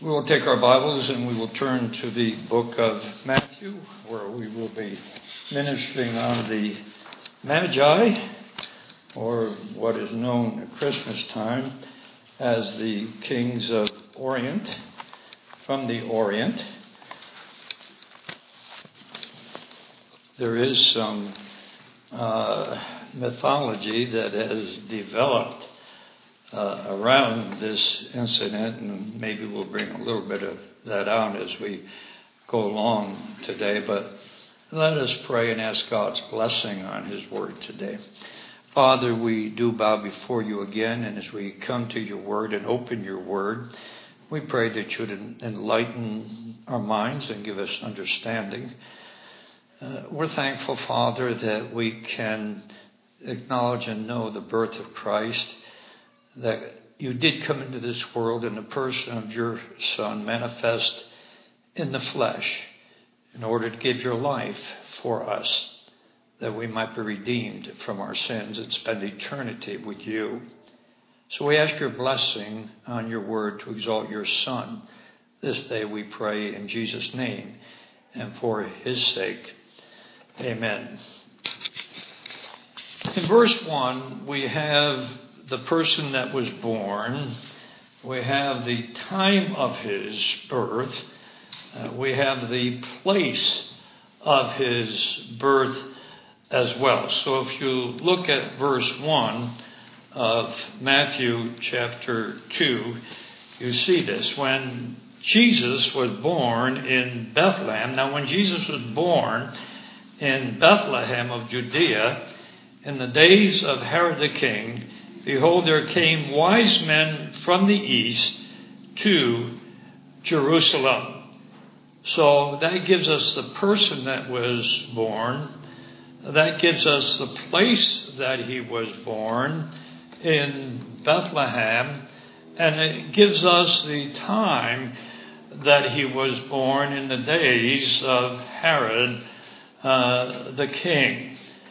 We will take our Bibles and we will turn to the book of Matthew, where we will be ministering on the Magi, or what is known at Christmas time as the Kings of Orient, from the Orient. There is some mythology that has developed around this incident, and maybe we'll bring a little bit of that out as we go along today. But let us pray and ask God's blessing on His Word today. Father, we do bow before You again, and as we come to Your Word and open Your Word, we pray that You would enlighten our minds and give us understanding. We're thankful, Father, that we can acknowledge and know the birth of Christ, that You did come into this world in the person of Your Son, manifest in the flesh, in order to give Your life for us, that we might be redeemed from our sins and spend eternity with You. So we ask Your blessing on Your Word to exalt Your Son. This day we pray in Jesus' name and for His sake. Amen. In verse 1, we have the person that was born. We have the time of His birth. We have the place of His birth as well. So if you look at verse 1 of Matthew chapter 2, you see this. When Jesus was born in Bethlehem. Now, when Jesus was born in Bethlehem of Judea, in the days of Herod the king, behold, there came wise men from the east to Jerusalem. So that gives us the person that was born. That gives us the place that He was born in Bethlehem. And it gives us the time that He was born, in the days of Herod the king.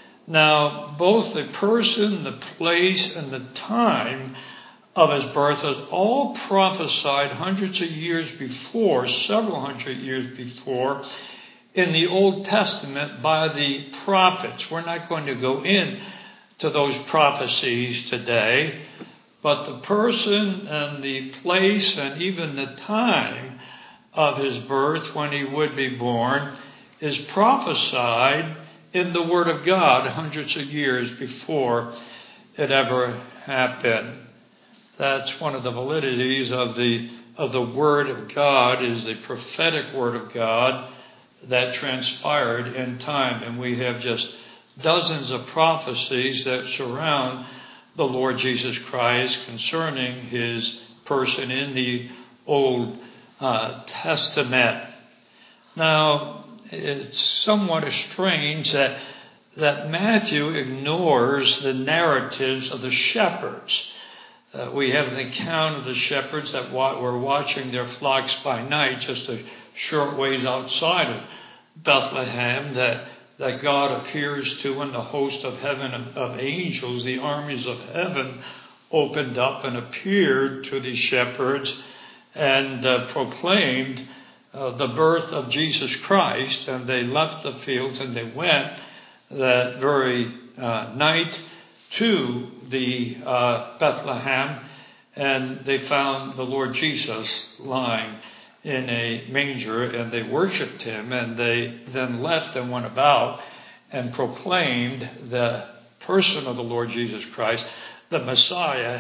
Now, both the person, the place, and the time of His birth was all prophesied hundreds of years before, several hundred years before, in the Old Testament by the prophets. We're not going to go into those prophecies today, but the person and the place and even the time of His birth, when He would be born, is prophesied in the Word of God hundreds of years before it ever happened. That's one of the validities of the Word of God, is the prophetic Word of God that transpired in time. And we have just dozens of prophecies that surround the Lord Jesus Christ concerning His person in the Old Testament. Now, it's somewhat strange that Matthew ignores the narratives of the shepherds. We have an account of the shepherds that were watching their flocks by night just a short ways outside of Bethlehem, that God appears to, and the host of heaven of angels, the armies of heaven, opened up and appeared to the shepherds and proclaimed the birth of Jesus Christ. And they left the fields and they went that very night to the Bethlehem, and they found the Lord Jesus lying in a manger, and they worshipped Him, and they then left and went about and proclaimed the person of the Lord Jesus Christ. The Messiah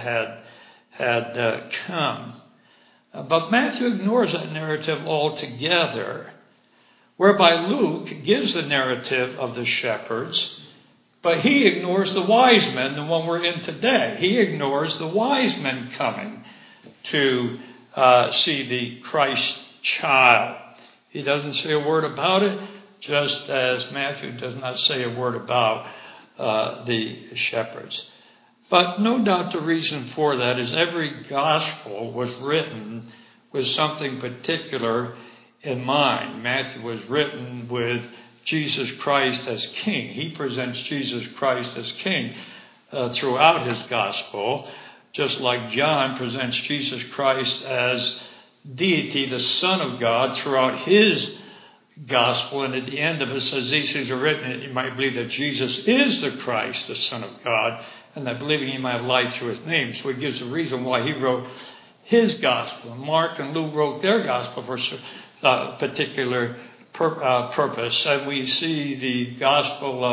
had come. But Matthew ignores that narrative altogether, whereby Luke gives the narrative of the shepherds, but he ignores the wise men, the one we're in today. He ignores the wise men coming to see the Christ child. He doesn't say a word about it, just as Matthew does not say a word about the shepherds. But no doubt the reason for that is every gospel was written with something particular in mind. Matthew was written with Jesus Christ as King. He presents Jesus Christ as King throughout his gospel, just like John presents Jesus Christ as deity, the Son of God, throughout his gospel. And at the end of it says, these things are written that you might believe that Jesus is the Christ, the Son of God, and that believing you might have life through his name. So he gives a reason why he wrote his gospel. Mark and Luke wrote their gospel for a particular purpose. And we see the gospel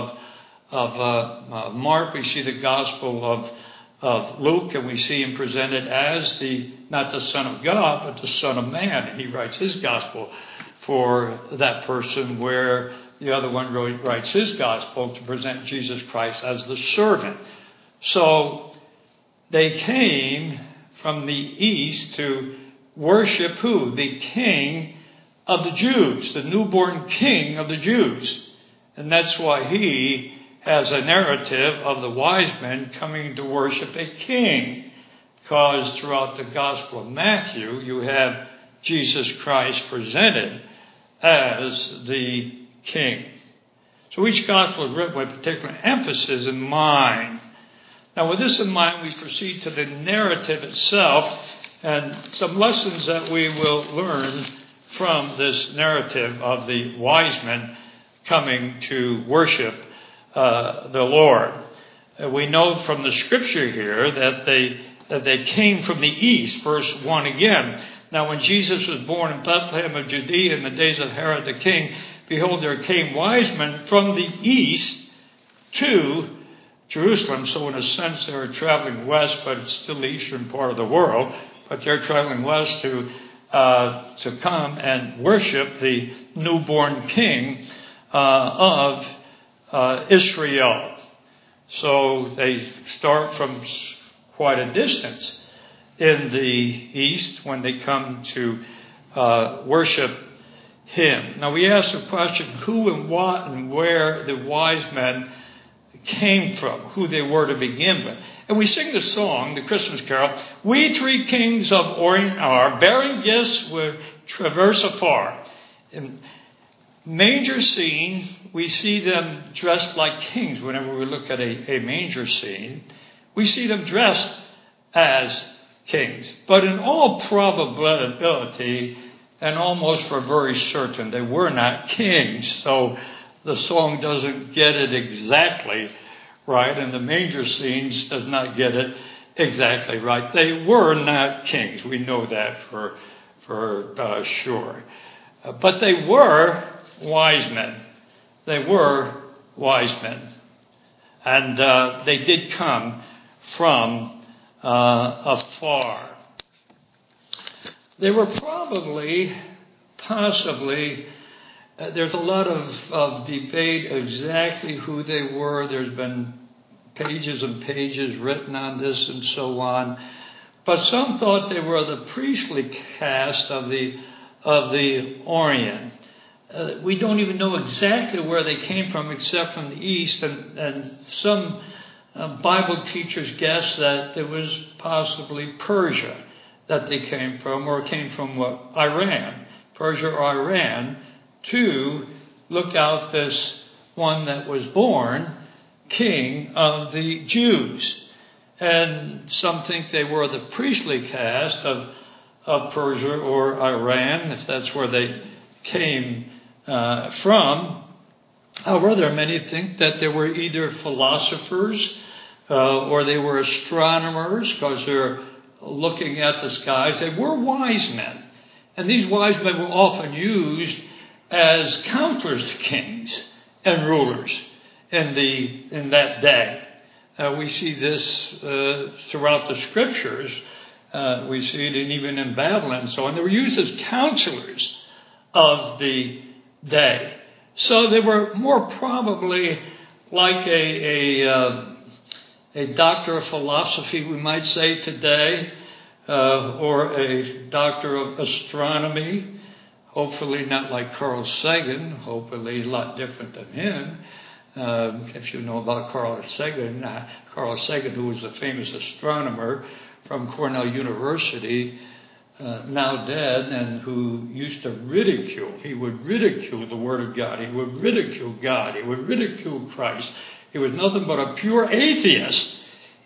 of Mark, we see the gospel of Luke, and we see him presented as not the Son of God, but the Son of Man. And he writes his gospel for that person, where the other one writes his gospel to present Jesus Christ as the servant. So they came from the east to worship who? The King of the Jews, the newborn King of the Jews. And that's why he has a narrative of the wise men coming to worship a king. Because throughout the Gospel of Matthew, you have Jesus Christ presented as the king. So each gospel is written with particular emphasis in mind. Now, with this in mind, we proceed to the narrative itself and some lessons that we will learn from this narrative of the wise men coming to worship the Lord. We know from the scripture here that they came from the east. Verse 1 again. Now, when Jesus was born in Bethlehem of Judea in the days of Herod the king, behold, there came wise men from the east to Jerusalem. So in a sense, they were traveling west, but it's still the eastern part of the world. But they're traveling west to come and worship the newborn king of Israel. So they start from quite a distance in the east when they come to worship him. Now we ask the question, who and what and where the wise men came from, who they were to begin with. And we sing the song, the Christmas carol, we three kings of Orient are, bearing gifts will traverse afar. In manger scene, we see them dressed like kings. Whenever we look at a manger scene, we see them dressed as kings. But in all probability, and almost for very certain, they were not kings. So the song doesn't get it exactly right, and the manger scenes does not get it exactly right. They were not kings. We know that for sure. But they were wise men. They were wise men. And they did come from afar. They were possibly, there's a lot of debate exactly who they were. There's been pages and pages written on this and so on. But some thought they were the priestly caste of the Orient. We don't even know exactly where they came from except from the east. And some Bible teachers guess that it was possibly Persia that they came from, or came from Iran, Persia or Iran, to look out this one that was born king of the Jews. And some think they were the priestly caste of Persia or Iran, if that's where they came from. However, there are many who think that they were either philosophers or they were astronomers, because they're looking at the skies. They were wise men. And these wise men were often used as counselors to kings and rulers in that day. We see this throughout the scriptures. We see it even in Babylon and so on. They were used as counselors of the day. So they were more probably like a doctor of philosophy, we might say today, or a doctor of astronomy. Hopefully not like Carl Sagan, hopefully a lot different than him. If you know about Carl Sagan, who was a famous astronomer from Cornell University, now dead, and who used to ridicule. He would ridicule the Word of God. He would ridicule God. He would ridicule Christ. He was nothing but a pure atheist.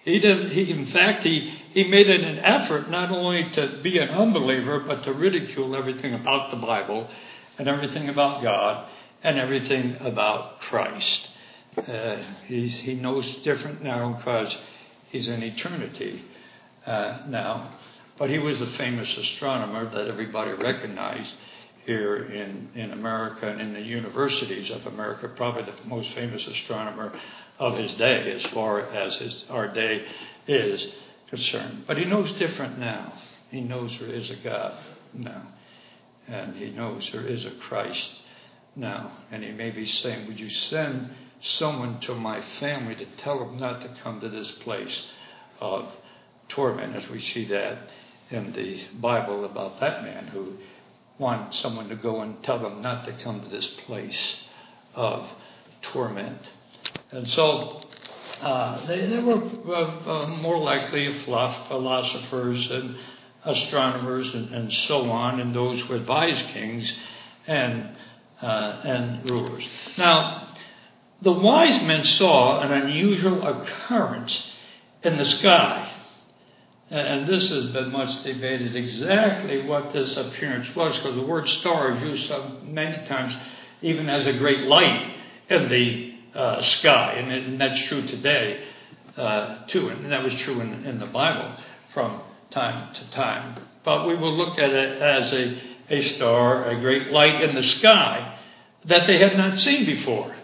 In fact, he made it an effort not only to be an unbeliever, but to ridicule everything about the Bible and everything about God and everything about Christ. He knows different now because he's in eternity now. But he was a famous astronomer that everybody recognized here in America and in the universities of America, probably the most famous astronomer of his day as far as our day is concerned. But he knows different now. He knows there is a God now. And he knows there is a Christ now. And he may be saying, would you send someone to my family to tell them not to come to this place of torment, as we see that in the Bible about that man who wanted someone to go and tell them not to come to this place of torment. And so they were more likely philosophers and astronomers and so on, and those who advised kings and rulers. Now, the wise men saw an unusual occurrence in the sky. And this has been much debated exactly what this appearance was, because the word star is used many times even as a great light in the sky. And that's true today, too. And that was true in the Bible from time to time. But we will look at it as a star, a great light in the sky that they had not seen before.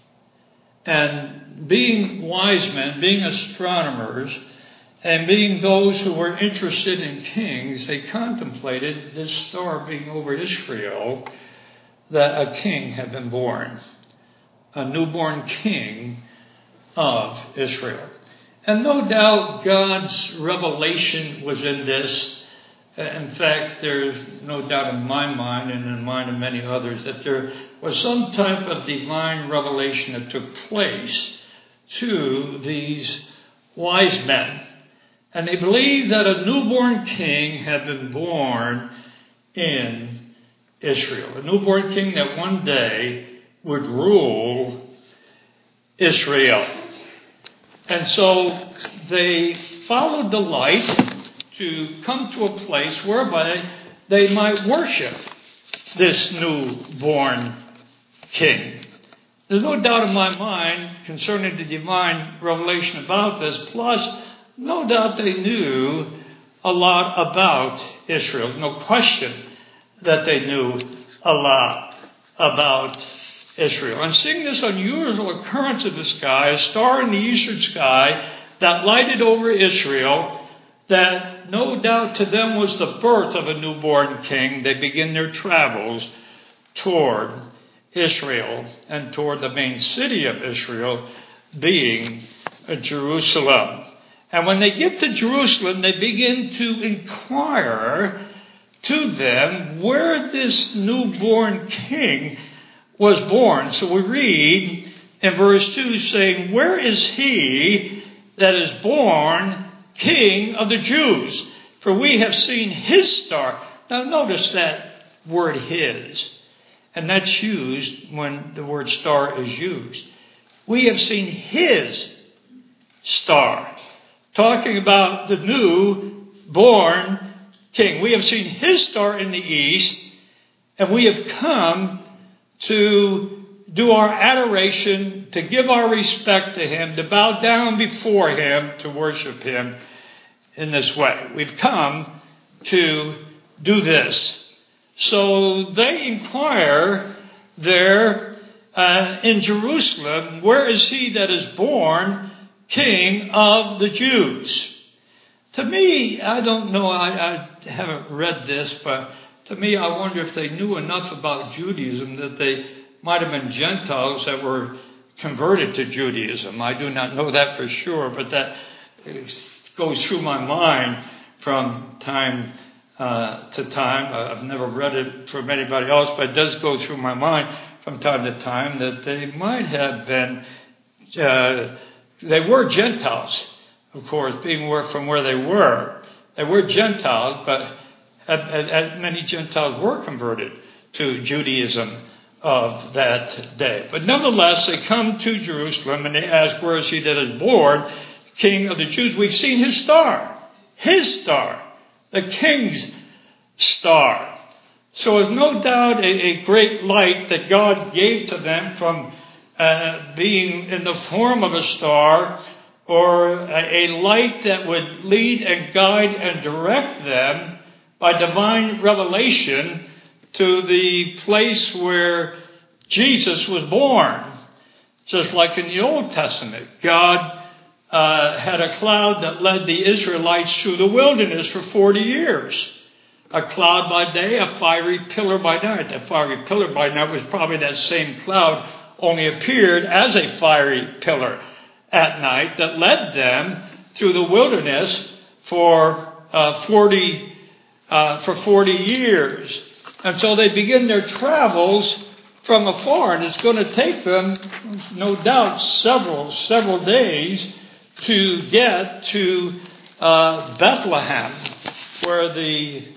And being wise men, being astronomers, and being those who were interested in kings, they contemplated this star being over Israel, that a king had been born, a newborn king of Israel. And no doubt God's revelation was in this. In fact, there's no doubt in my mind and in the mind of many others that there was some type of divine revelation that took place to these wise men. And they believed that a newborn king had been born in Israel. A newborn king that one day would rule Israel. And so they followed the light to come to a place whereby they might worship this newborn king. There's no doubt in my mind concerning the divine revelation about this. Plus, no doubt they knew a lot about Israel. No question that they knew a lot about Israel. And seeing this unusual occurrence of the sky, a star in the eastern sky that lighted over Israel, that no doubt to them was the birth of a newborn king, they begin their travels toward Israel and toward the main city of Israel, being Jerusalem. And when they get to Jerusalem, they begin to inquire to them where this newborn king was born. So we read in verse 2 saying, where is he that is born King of the Jews? For we have seen his star. Now notice that word his. And that's used when the word star is used. We have seen his star. Talking about the new-born king. We have seen his star in the east, and we have come to do our adoration, to give our respect to him, to bow down before him, to worship him in this way. We've come to do this. So they inquire there in Jerusalem, where is he that is born King of the Jews? To me, I don't know, I haven't read this, but to me, I wonder if they knew enough about Judaism that they might have been Gentiles that were converted to Judaism. I do not know that for sure, but that goes through my mind from time to time. I've never read it from anybody else, but it does go through my mind from time to time that they might have been, they were Gentiles, of course, being from where they were. They were Gentiles, but many Gentiles were converted to Judaism of that day. But nevertheless, they come to Jerusalem and they ask, where is he that is born king of the Jews. We've seen his star, the king's star. So it's no doubt a great light that God gave to them from being in the form of a star, or a light that would lead and guide and direct them by divine revelation to the place where Jesus was born. Just like in the Old Testament, God had a cloud that led the Israelites through the wilderness for 40 years. A cloud by day, a fiery pillar by night. That fiery pillar by night was probably that same cloud, only appeared as a fiery pillar at night that led them through the wilderness for 40 years. And so they begin their travels from afar, and it's going to take them, no doubt, several days to get to Bethlehem, where the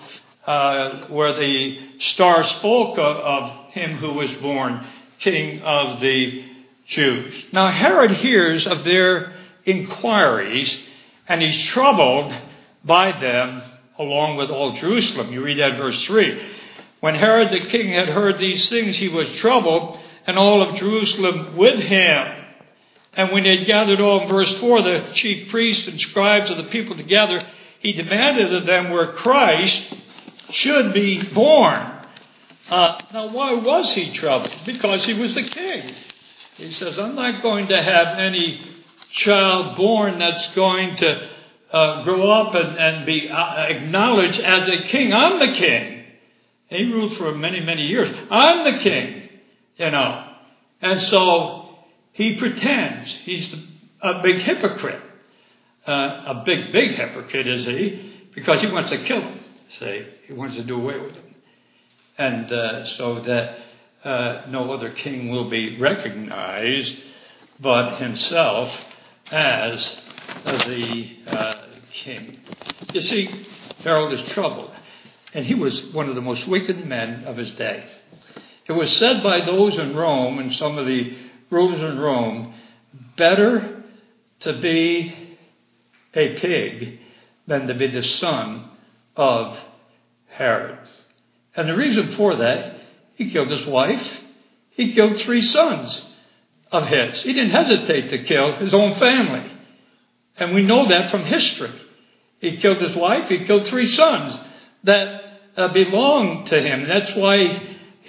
star spoke of him who was born King of the Jews. Now Herod hears of their inquiries, and he's troubled by them along with all Jerusalem. You read that in verse 3. When Herod the king had heard these things, he was troubled, and all of Jerusalem with him. And when they had gathered all, in verse 4, the chief priests and scribes of the people together, he demanded of them where Christ should be born. Now, why was he troubled? Because he was the king. He says, I'm not going to have any child born that's going to grow up and be acknowledged as a king. I'm the king. He ruled for many, many years. I'm the king, And so he pretends. He's a big hypocrite. A big hypocrite, is he? Because he wants to kill him. See, he wants to do away with him. And so that no other king will be recognized but himself as the king. You see, Herod is troubled. And he was one of the most wicked men of his day. It was said by those in Rome, and some of the rulers in Rome, better to be a pig than to be the son of Herod. And the reason for that, he killed his wife. He killed 3 sons of his. He didn't hesitate to kill his own family. And we know that from history. He killed his wife. He killed 3 sons that belonged to him. That's why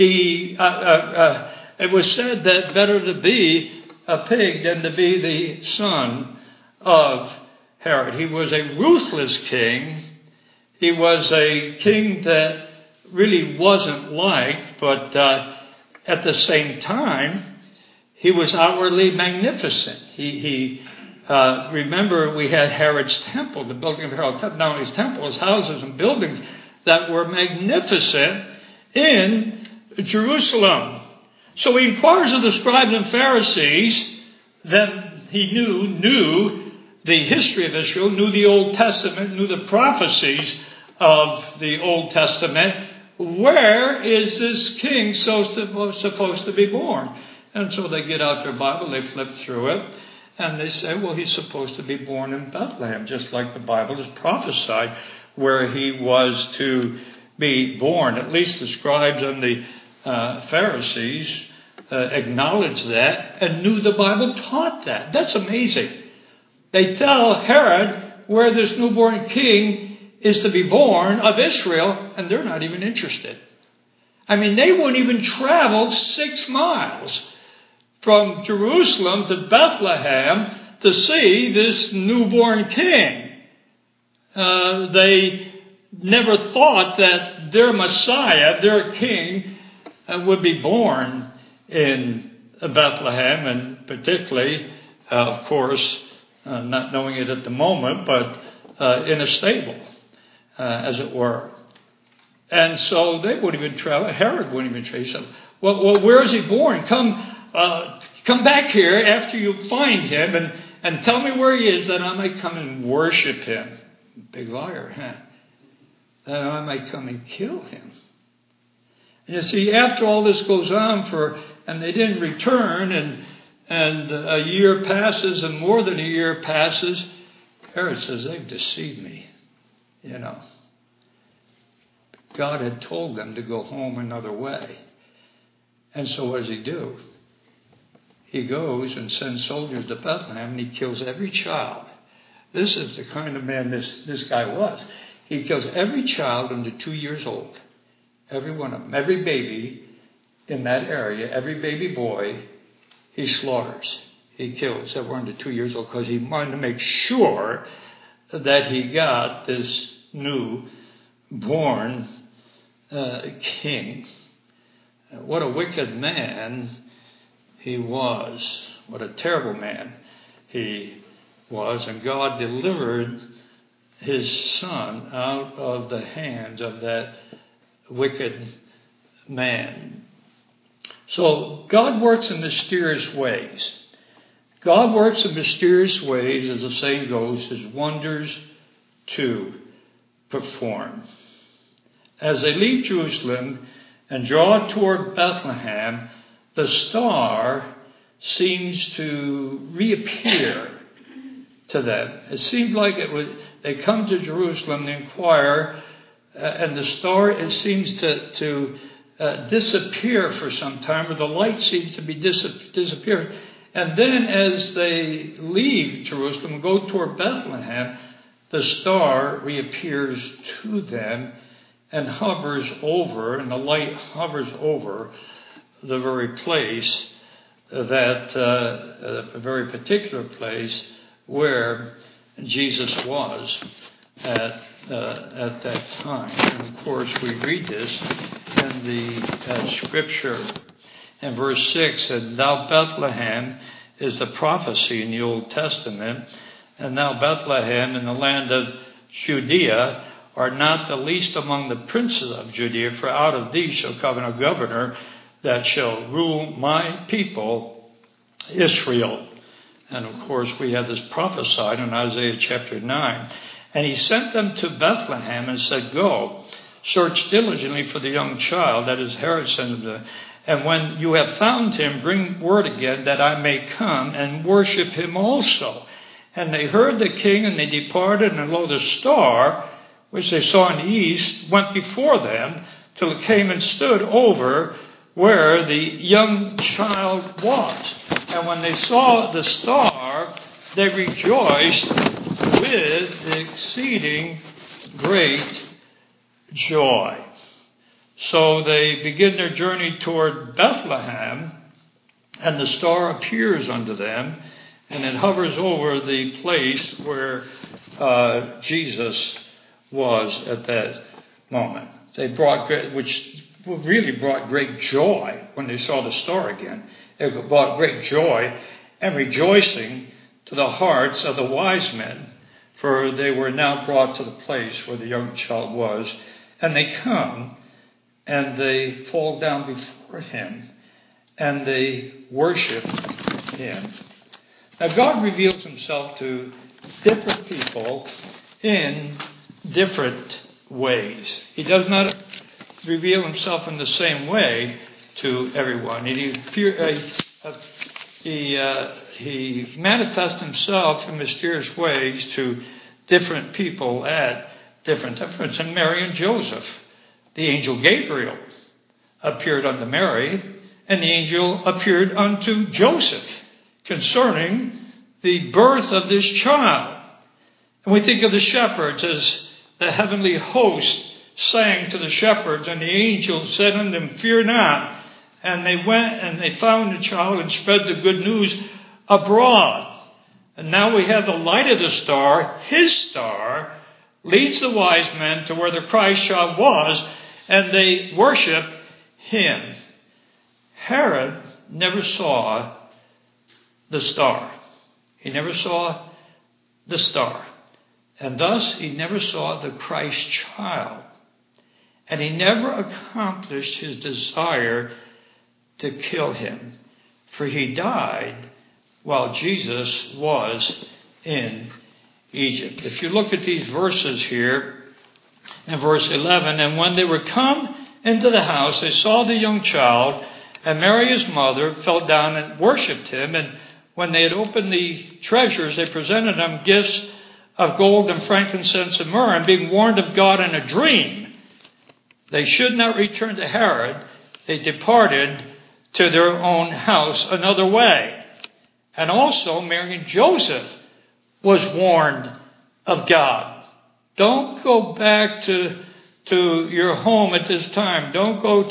it was said that better to be a pig than to be the son of Herod. He was a ruthless king. He was a king that really wasn't liked, but at the same time, he was outwardly magnificent. Remember, we had Herod's temple, the building of Herod's temple. Not only his temple, his houses and buildings that were magnificent in Jerusalem. So he inquires of the scribes and Pharisees. Then he knew the history of Israel, knew the Old Testament, knew the prophecies of the Old Testament. Where is this king supposed to be born? And so they get out their Bible, they flip through it, and they say, well, he's supposed to be born in Bethlehem, just like the Bible has prophesied where he was to be born. At least the scribes and the Pharisees acknowledged that and knew the Bible taught that. That's amazing. They tell Herod where this newborn king is to be born of Israel, and they're not even interested. I mean, they wouldn't even travel 6 miles from Jerusalem to Bethlehem to see this newborn king. They never thought that their Messiah, their king, would be born in Bethlehem, and particularly, of course, not knowing it at the moment, but in a stable, as it were. And so they wouldn't even travel. Herod wouldn't even trace him. Well, where is he born? Come back here after you find him and tell me where he is, that I might come and worship him. Big liar, huh? That I might come and kill him. And you see, after all this goes on and they didn't return, and a year passes, and more than a year passes, Herod says, they've deceived me, you know. God had told them to go home another way. And so what does he do? He goes and sends soldiers to Bethlehem and he kills every child. This is the kind of man this guy was. He kills every child under 2 years old. Every one of them. Every baby in that area, every baby boy, he slaughters. He kills that were under 2 years old because he wanted to make sure that he got this new born king. What a wicked man he was. What a terrible man he was. And God delivered his son out of the hands of that wicked man. So God works in mysterious ways. God works in mysterious ways, as the saying goes, his wonders to perform. As they leave Jerusalem and draw toward Bethlehem, the star seems to reappear to them. It seemed like they come to Jerusalem, they inquire, and the star, it seems to disappear for some time, or the light seems to be disappearing. And then as they leave Jerusalem and go toward Bethlehem, the star reappears to them and hovers over, and the light hovers over the very place a very particular place where Jesus was at that time. And of course, we read this in the scripture in verse 6, and thou Bethlehem is the prophecy in the Old Testament, and thou Bethlehem in the land of Judea art not the least among the princes of Judea, for out of thee shall come a governor that shall rule my people Israel. And of course we have this prophesied in Isaiah chapter 9. And he sent them to Bethlehem and said, go, search diligently for the young child, that is Herod sent them to, and when you have found him, bring word again that I may come and worship him also. And they heard the king, and they departed, and lo, the star, which they saw in the east, went before them, till it came and stood over where the young child was. And when they saw the star, they rejoiced with exceeding great joy. So they begin their journey toward Bethlehem, and the star appears unto them, and it hovers over the place where Jesus was at that moment. Which really brought great joy when they saw the star again. It brought great joy and rejoicing to the hearts of the wise men, for they were now brought to the place where the young child was, and they come and they fall down before him and they worship him. Now God reveals himself to different people in different ways. He does not reveal himself in the same way to everyone. He manifests himself in mysterious ways to different people at different times. And Mary and Joseph, the angel Gabriel appeared unto Mary, and the angel appeared unto Joseph concerning the birth of this child. And we think of the shepherds as the heavenly host sang to the shepherds, and the angel said unto them, fear not. And they went and they found the child and spread the good news abroad. And now we have the light of the star, his star, leads the wise men to where the Christ child was, and they worship him. Herod never saw the star. He never saw the star. And thus he never saw the Christ child. And he never accomplished his desire to kill him. For he died while Jesus was in Egypt. If you look at these verses here, in verse 11, and when they were come into the house, they saw the young child, and Mary his mother fell down and worshipped him. And when they had opened the treasures, they presented him gifts of gold and frankincense and myrrh, and being warned of God in a dream, they should not return to Herod. They departed to their own house another way. And also Mary and Joseph was warned of God. Don't go back to your home at this time. Don't go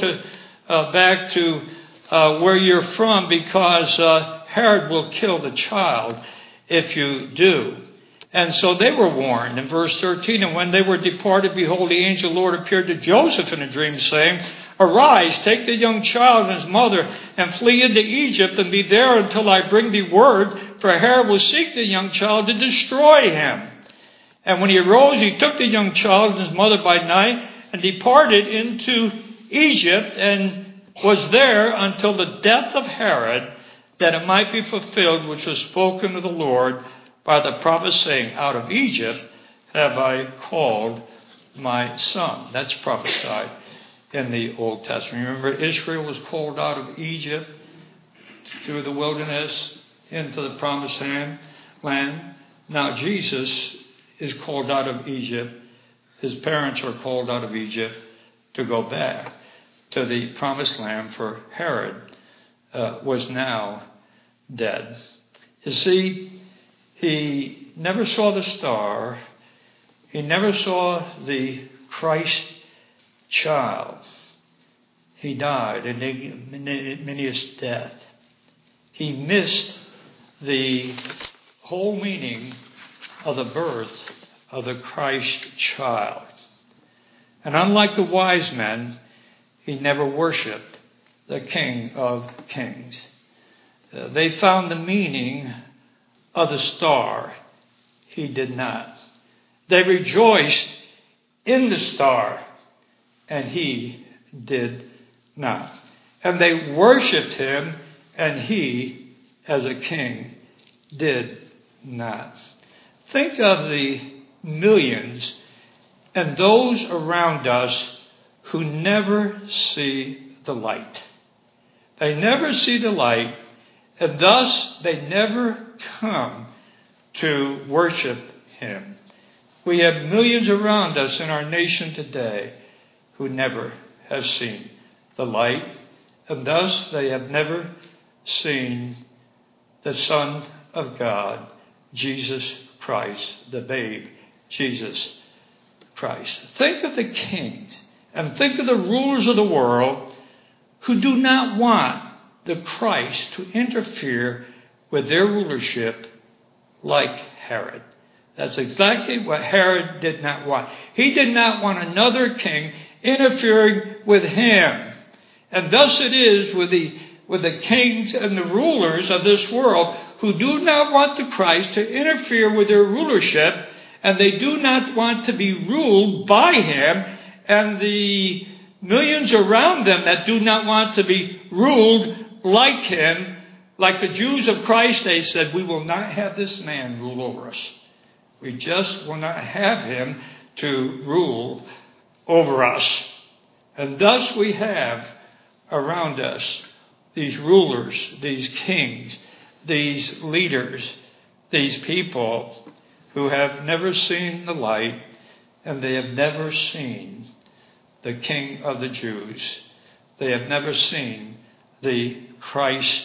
back to where you're from, because Herod will kill the child if you do. And so they were warned. In verse 13, and when they were departed, behold, the angel of the Lord appeared to Joseph in a dream, saying, Arise, take the young child and his mother, and flee into Egypt, and be there until I bring thee word, for Herod will seek the young child to destroy him. And when he arose, he took the young child and his mother by night, and departed into Egypt, and was there until the death of Herod, that it might be fulfilled which was spoken of the Lord by the prophet, saying, Out of Egypt have I called my son. That's prophesied in the Old Testament. Remember, Israel was called out of Egypt through the wilderness into the promised land. Now Jesus is called out of Egypt. His parents are called out of Egypt to go back to the promised land, for Herod was now dead. You see, he never saw the star. He never saw the Christ child. He died an ignominious death. He missed the whole meaning of the birth of the Christ child. And unlike the wise men, he never worshipped the King of Kings. They found the meaning of the star. He did not. They rejoiced in the star, and he did not. And they worshipped him, and he, as a king, did not. Think of the millions and those around us who never see the light. They never see the light, and thus they never come to worship him. We have millions around us in our nation today who never have seen the light, and thus they have never seen the Son of God, Jesus Christ, the babe, Jesus Christ. Think of the kings and think of the rulers of the world who do not want the Christ to interfere with their rulership like Herod. That's exactly what Herod did not want. He did not want another king interfering with him. And thus it is with the kings and the rulers of this world who do not want the Christ to interfere with their rulership, and they do not want to be ruled by him, and the millions around them that do not want to be ruled like him, like the Jews of Christ, they said, we will not have this man rule over us. We just will not have him to rule over us. And thus we have around us these rulers, these kings, these leaders, these people who have never seen the light, and they have never seen the King of the Jews. They have never seen the Christ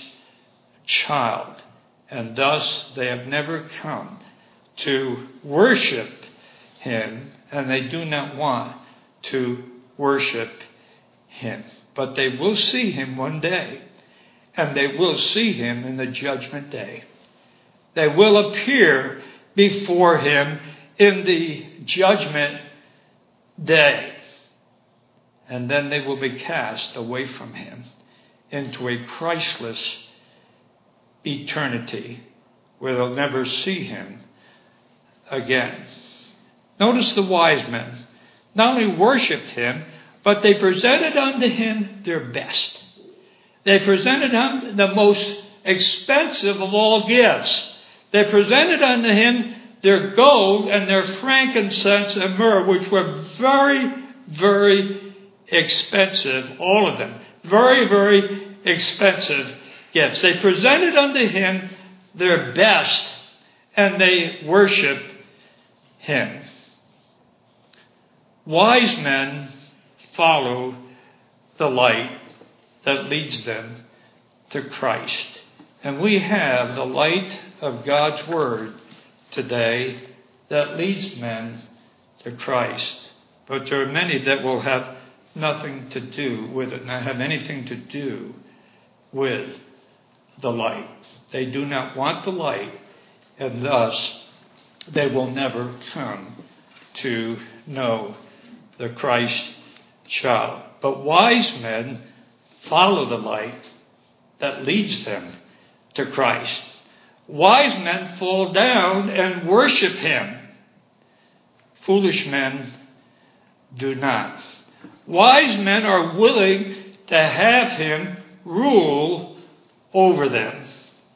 child, and thus they have never come to worship him, and they do not want to worship him. But they will see him one day, and they will see him in the judgment day. They will appear before him in the judgment day, and then they will be cast away from him into a Christless eternity where they'll never see him again. Notice the wise men not only worshipped him, but they presented unto him their best. They presented him the most expensive of all gifts. They presented unto him their gold and their frankincense and myrrh, which were very, very expensive, all of them. Very, very expensive gifts. They presented unto him their best, and they worshiped him. Wise men follow the light that leads them to Christ. And we have the light of God's Word today that leads men to Christ. But there are many that will have nothing to do with it, not have anything to do with the light. They do not want the light, and thus they will never come to know the Christ child. But wise men follow the light that leads them to Christ. Wise men fall down and worship him. Foolish men do not. Wise men are willing to have him rule over them.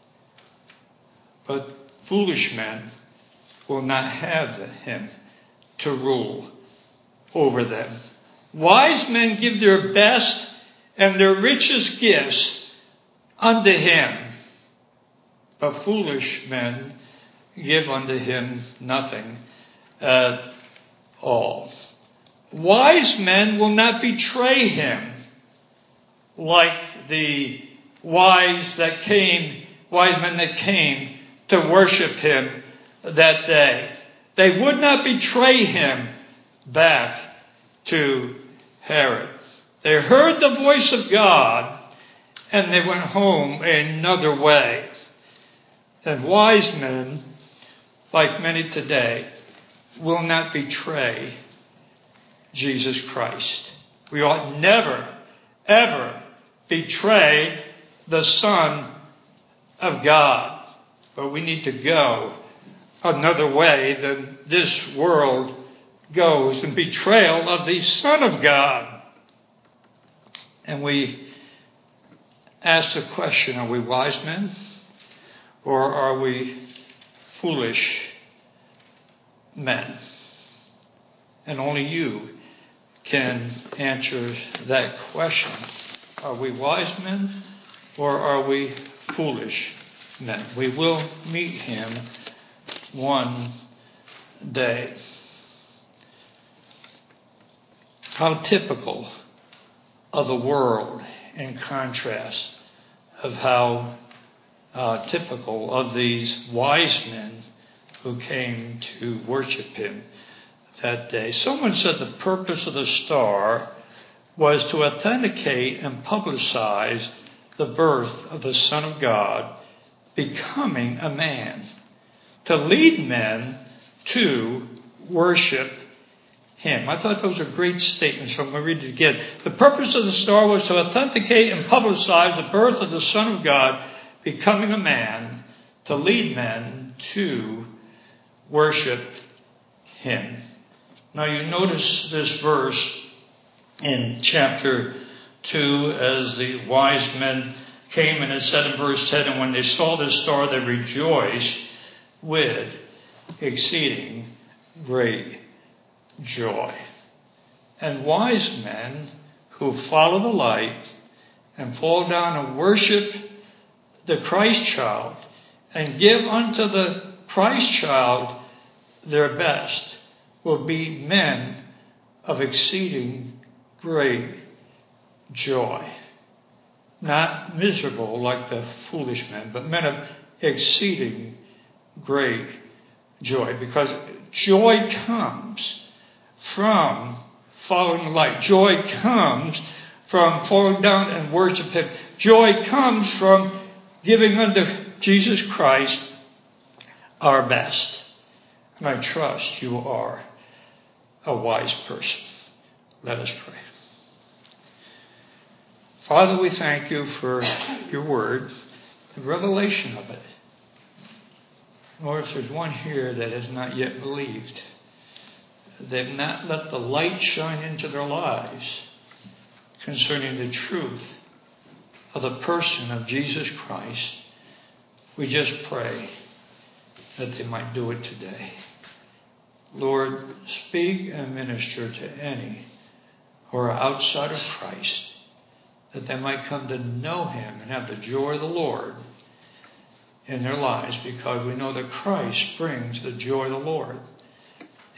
But foolish men will not have him to rule over them. Wise men give their best and their richest gifts unto him. But foolish men give unto him nothing at all. Wise men will not betray him like the wise men that came to worship him that day. They would not betray him back to Herod. They heard the voice of God and they went home another way. And wise men, like many today, will not betray Jesus Christ. We ought never, ever betray the Son of God. But we need to go another way than this world goes in betrayal of the Son of God. And we ask the question, are we wise men or are we foolish men? And only you can answer that question. Are we wise men or are we foolish men? We will meet him one day. How typical of the world in contrast of how typical of these wise men who came to worship him that day. Someone said the purpose of the star was to authenticate and publicize the birth of the Son of God becoming a man, to lead men to worship him. I thought those are great statements, so I'm going to read it again. The purpose of the star was to authenticate and publicize the birth of the Son of God becoming a man, to lead men to worship him. Now you notice this verse in chapter 2 as the wise men came, and it said in verse 10, and when they saw this star, they rejoiced with exceeding great joy. And wise men who follow the light and fall down and worship the Christ child and give unto the Christ child their best will be men of exceeding great joy. Not miserable like the foolish men, but men of exceeding great joy. Because joy comes from following the light. Joy comes from falling down and worship him. Joy comes from giving unto Jesus Christ our best. And I trust you are a wise person. Let us pray. Father, we thank you for your word, the revelation of it. Lord, if there's one here that has not yet believed, they've not let the light shine into their lives concerning the truth of the person of Jesus Christ, we just pray that they might do it today. Lord, speak and minister to any who are outside of Christ, that they might come to know him and have the joy of the Lord in their lives, because we know that Christ brings the joy of the Lord.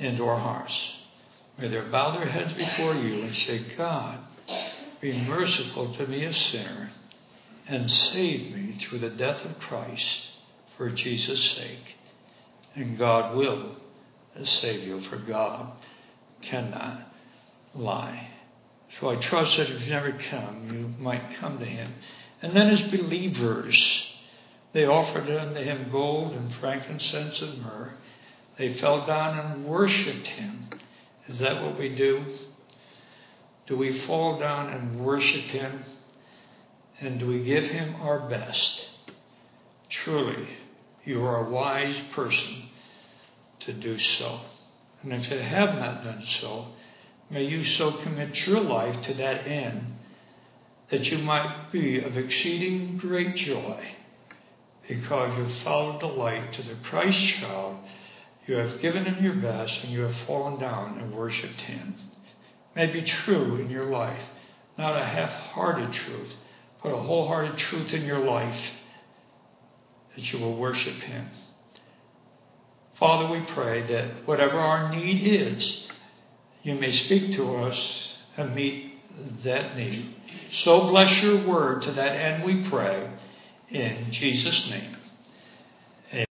into our hearts. May they bow their heads before you and say, God, be merciful to me, a sinner, and save me through the death of Christ for Jesus' sake. And God will save you, for God cannot lie. So I trust that if you've never come, you might come to him. And then as believers, they offered unto him gold and frankincense and myrrh. They fell down and worshipped him. Is that what we do? Do we fall down and worship him? And do we give him our best? Truly, you are a wise person to do so. And if you have not done so, may you so commit your life to that end that you might be of exceeding great joy because you followed the light to the Christ child. You have given him your best and you have fallen down and worshipped him. May it be true in your life, not a half-hearted truth, but a wholehearted truth in your life that you will worship him. Father, we pray that whatever our need is, you may speak to us and meet that need. So bless your word to that end, we pray, in Jesus' name.